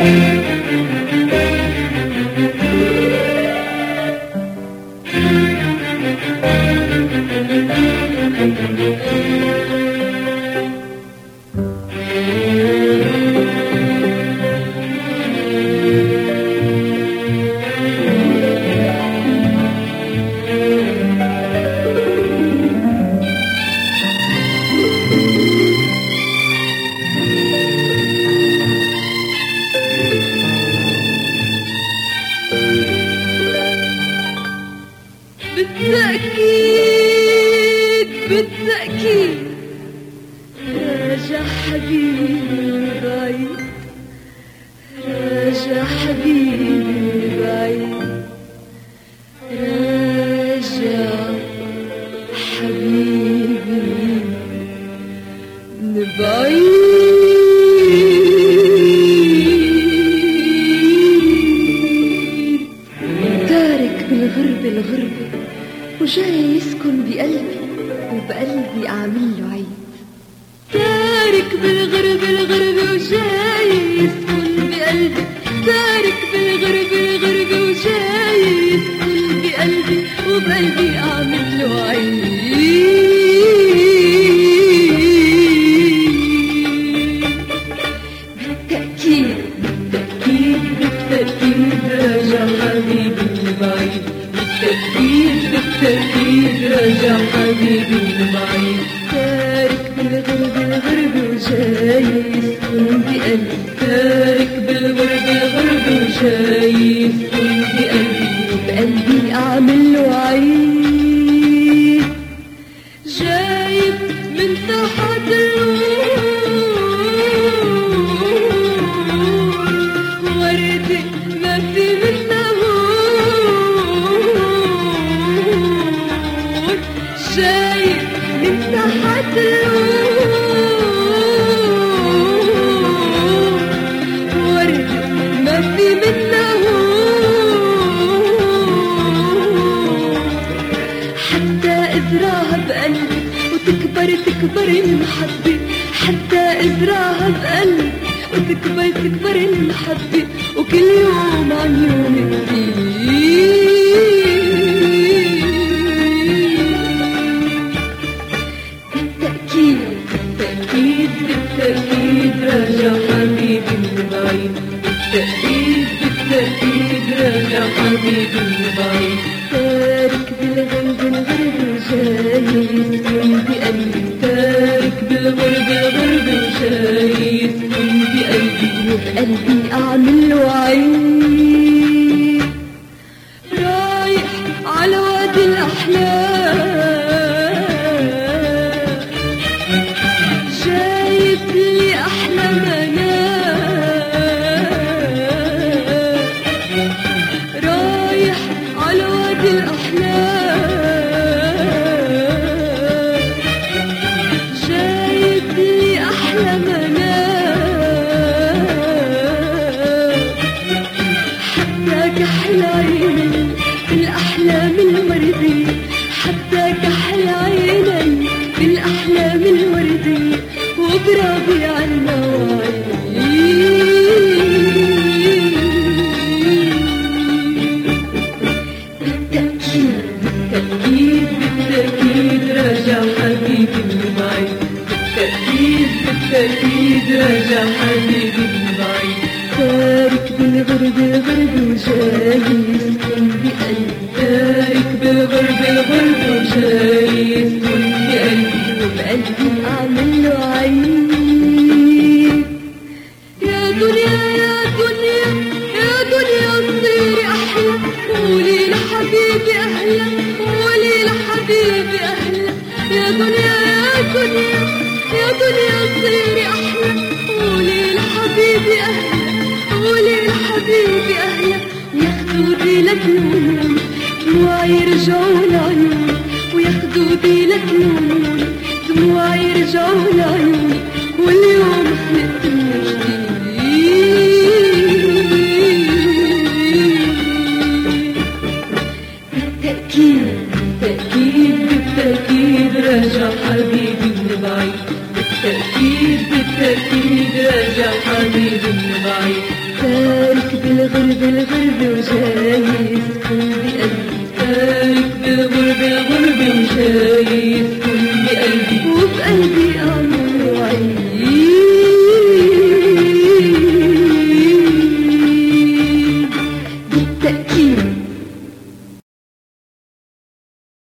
بالتأكيد بالتأكيد راجع حبيبي بعيد، راجع حبيبي بعيد، راجع حبيبي من بعيد. تارك بالغربة الغربة وجاي يسكن بقلبي وبقلبي أعمل له عيد. تارك بالغربة الغربة وجاي يسكن بقلبي، تارك بالغربة الغربة وجاي يسكن بقلبي وبقلبي أعمل له عيد. بالتأكيد بالتأكيد بالتأكيد راجع حبيبي البعيد، بالتأكيد بالتأكيد راجع حبيبي البعيد. تارك بالغربة الغربة وجاي يسكن بقلبي، تارك بالغربة الغربة وجاي يسكن بقلبي وبقلبي أعمل له عيد. جايب من تحت الروح وردة ما في منها هون، جايب من تحت الروح وردة ما في منها هون، حتى ازرعها بقلبي وتكبر تكبر المحبة، حتى ازرعها بقلبي وتكبر تكبر المحبة، وكل يوم عن يوم جديد. بالتأكيد بالتأكيد راجع حبيبي من بعيد، بالتأكيد بالتأكيد راجع حبيبي من بعيد. تارك بالغربة الغربة وجاي يسكن بقلبي، تارك بالغربة الغربة وجاي يسكن بقلبي وبقلبي أعمل له عيد. رايح على وادي الأحلام جايب لي أحلى منام، رايح على وادي الأحلام جايب لي أحلى منام، حتى كحل عيني بالأحلام الوردية، حتى كحل عيني بالأحلام الوردية وبربيع المواعيد. بالتأكيد بالتأكيد بالتأكيد راجع حبيبي من بعيد، بالتأكيد بالتأكيد راجع حبيبي من بعيد. تارك بالغربة الغربة وجاي يسكن بقلبي، تارك بالغربة الغربة وجاي يسكن بقلبي وبقلبي أعمل له عيد. يا دنيا يا دنيا يا دنيا صيري أحلى، قولي لحبيبي أهلا، قولي لحبيبي أهلا. يا دنيا يا دنيا يا دنيا صيري أحلى، قولي لحبيبي أهلا، قولي لحبيبي أهلا. وياخدوا ديلك نوني دموعي يرجعوا لعيوني، وياخدوا ديلك نوني دموعي يرجعوا لعيوني، واليوم خلقت من جديد. بالتأكيد بالتأكيد بالتأكيد راجع حبيبي من بعيد، بالتأكيد بالتأكيد راجع حبيبي بعيد تارك بالغرب وجاي يسكن